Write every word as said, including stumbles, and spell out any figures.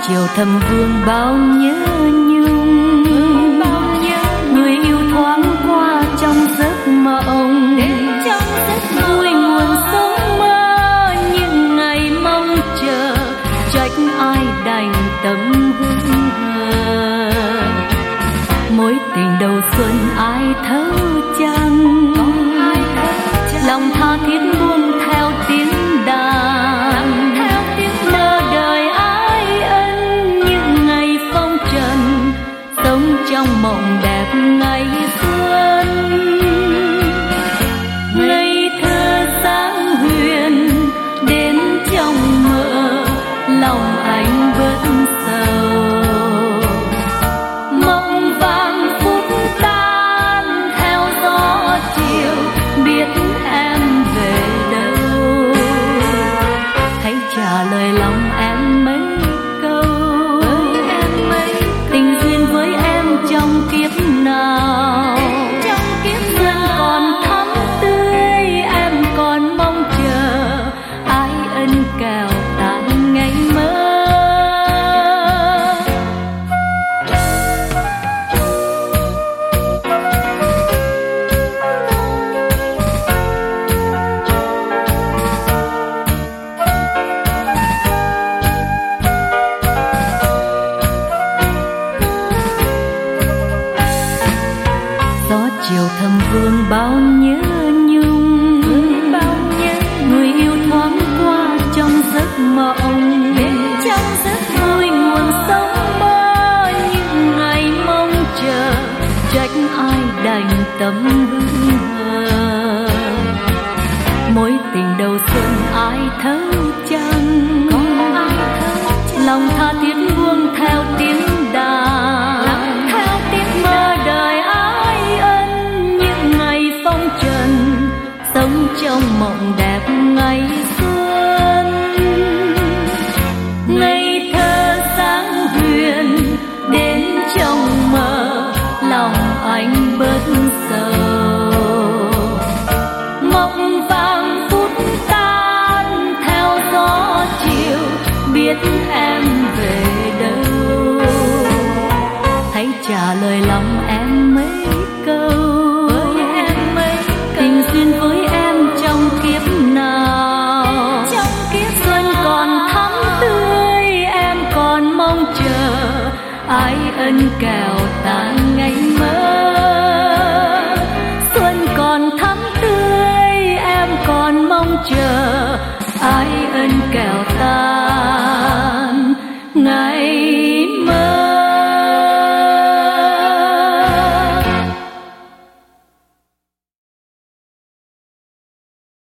chiều thầm vương bao nhớ nhung, người yêu thoáng qua trong giấc mộng, vui nguồn sống mơ những ngày mong chờ, trách ai đành tâm hững hờ. Mối tình đầu xuân ai thấu chăng, lòng tha thiết buông theo tiếng đàn, mơ đời ái ân những ngày phong trần, sống trong mộng đẹp ngày xuân. Ngây thơ sáng huyền đến trong mơ, lòng anh bớt sầu. Mộng vàng phút tan theo gió chiều, biết em về đâu. Hãy trả lời lòng em mấy câu, tình duyên với em trong kiếp nào. Xuân còn thắm tươi, em còn mong chờ ai ân kèo tàn ngày mơ. Gió chiều thầm vương bao nhớ nhung, người yêu thoáng qua trong giấc mộng, vui nguồn sống mơ những ngày mong chờ, trách ai đành tâm hững hờ. Mối tình đầu xuân ai thấu chăng, lòng tha thiết buông theo tiếng đàn, mơ đời ái ân những ngày phong trần, sống trong mộng đẹp ngày xuân. Ngây thơ sáng huyền đến trong mơ, lòng anh bớt sầu. Mộng vàng phút tan theo gió chiều, biết em về đâu. Hãy trả lời lòng em mấy câu, tình duyên với em trong kiếp nào. Xuân còn thắm tươi, em còn mong chờ ai ân kèo tàn ngày mơ.